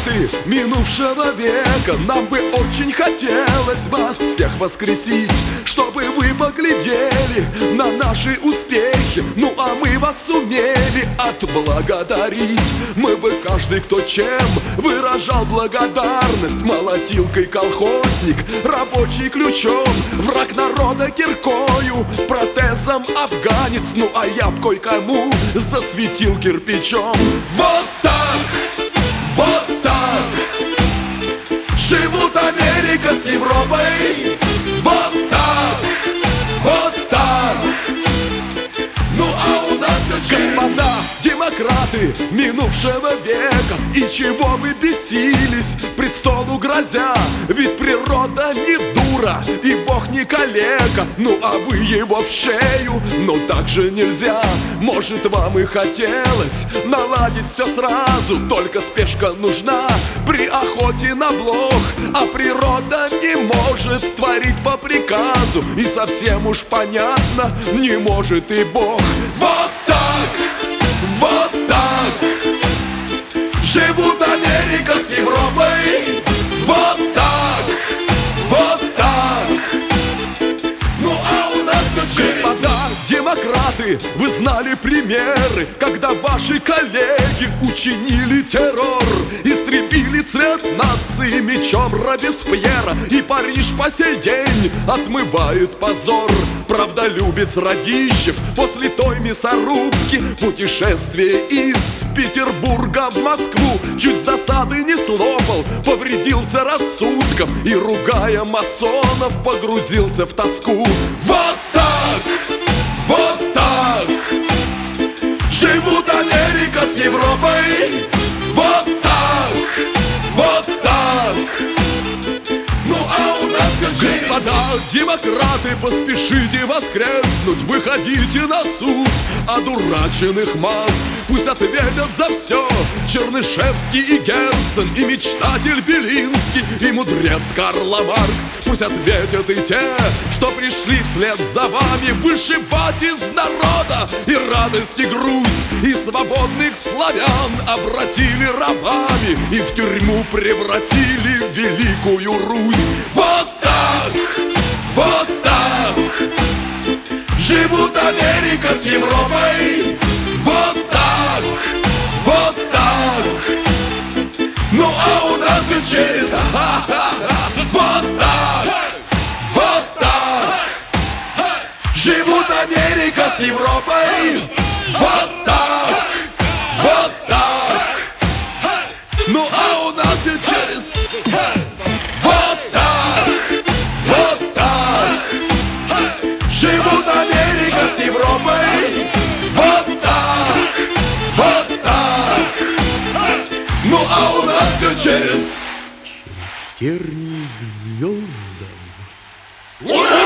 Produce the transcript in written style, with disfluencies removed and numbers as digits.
демократы минувшего века, нам бы очень хотелось вас всех воскресить, чтобы вы поглядели на наши успехи. Ну а мы вас сумели отблагодарить. Мы бы каждый, кто чем выражал благодарность: молотилкой колхозник, рабочий ключом, враг народа киркою, протезом афганец. Ну а я б кое-кому засветил кирпичом. Вот так, вот так живут Америка с Европой. Вот так, вот так. Ну а у нас все, господа демократы минувшего века, и чего вы бесились, престолу грозя? Ведь природа не дура, и Бог не калека. Ну а вы его в шею, но так же нельзя. Может, вам и хотелось наладить все сразу, только спешка нужна при охоте на блох. А природа не может творить по приказу, и совсем уж понятно, не может и Бог. Вот так, вот так живут Америка с Европой. Вот так, вот так. Ну а у нас все, господа демократы, вы знали примеры, когда ваши коллеги учинили террор, истребили цвет нации мечом Робеспьера. И Париж по сей день отмывает позор. Правдолюбец Радищев после той мясорубки путешествие из Петербурга в Москву чуть с досады не слопал, повредился рассудком и, ругая масонов, погрузился в тоску. Вот так, вот так живут Америка с Европой. Вот так, вот так. Ну а у нас все, господа демократы, поспешите воскреснуть, выходите на суд одураченных масс. Пусть ответят за все Чернышевский и Герцен, и мечтатель Белинский, и мудрец Карл Маркс. Пусть ответят и те, что пришли вслед за вами вышибать из народа и радость, и грусть, и свободных славян обратили рабами и в тюрьму превратили великую Русь. Вот так, вот так живут Америка с Европой. Вот так, вот так. Ну а у нас все через вот так, вот так живут Америка с Европой. Вот так, вот так. Ну а у нас все через вот так, вот так живут Америка с Европой. Вот так, вот так. Ну а у нас все через терник к звездам. Ура!